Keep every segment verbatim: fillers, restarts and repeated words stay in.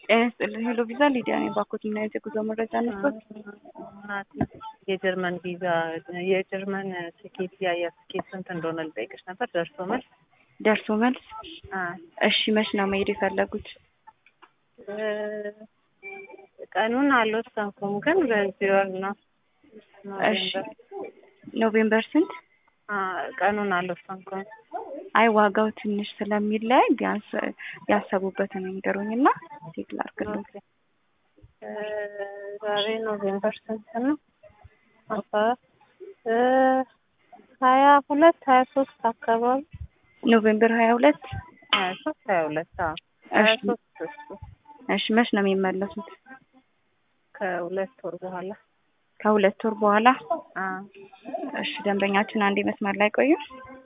እስ ሄሎ ቪዛ ሊዲያ ነኝ። ባኮት ምን አይነት የጉዞ መረጃ ነበር? የጀርመን ቪዛ የጀርመን ትኬት የአየር ትኬት ስንት እንደሆነ ልጠይቅሽ ነበር። ደርሶ መልስ ደርሶ መልስ። አዎ እሺ መች ነው መሄድ የፈለጉት? ቀኑን አልወሰንኩም ግን በዚህ ወር ነው። እሺ ኖቬምበር ስንት? ቀኑን አልወሰንኩም። አይ ዋጋው ትንሽ ስለሚለያይ ቢያንስ ያሰቡበትን ንገሩኝና ቼክ ላድርግልኝ። ዛሬ ኖቬምበር ስንት ነው? አስራ ሀያ ሁለት ሀያ ሶስት አካባቢ ኖቬምበር ሀያ ሁለት ሀያ ሶስት ሀያ ሁለት አዎ ሀያ ሶስት እሺ መች ነው የሚመለሱት? ከሁለት ወር በኋላ ከሁለት ወር በኋላ አዎ እሺ ደንበኛችን አንዴ መስመር ላይ ቆዩ።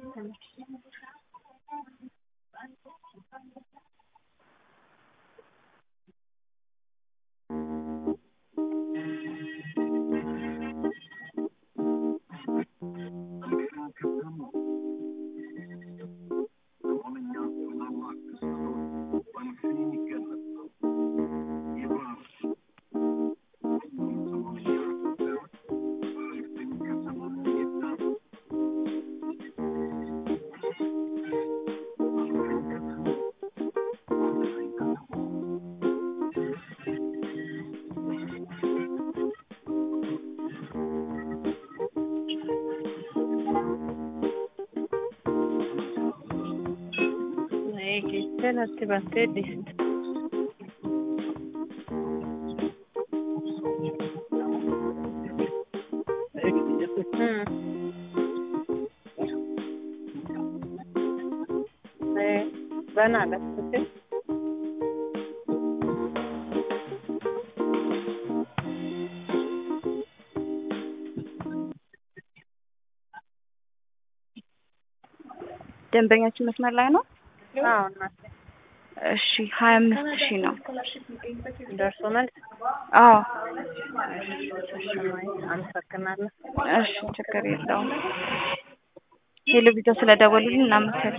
Sen attivate list. Bana lastik. ደንበኛችን መስመር ላይ ነው? አዎ እናቴ። እሺ ሀያ አምስት ሺህ ነው ደርሶ መልስ? አዎ አመሰግናለሁ። እሺ ችግር የለውም። ሄሎ ቪዛ ስለደወሉልን እናመሰግናለን።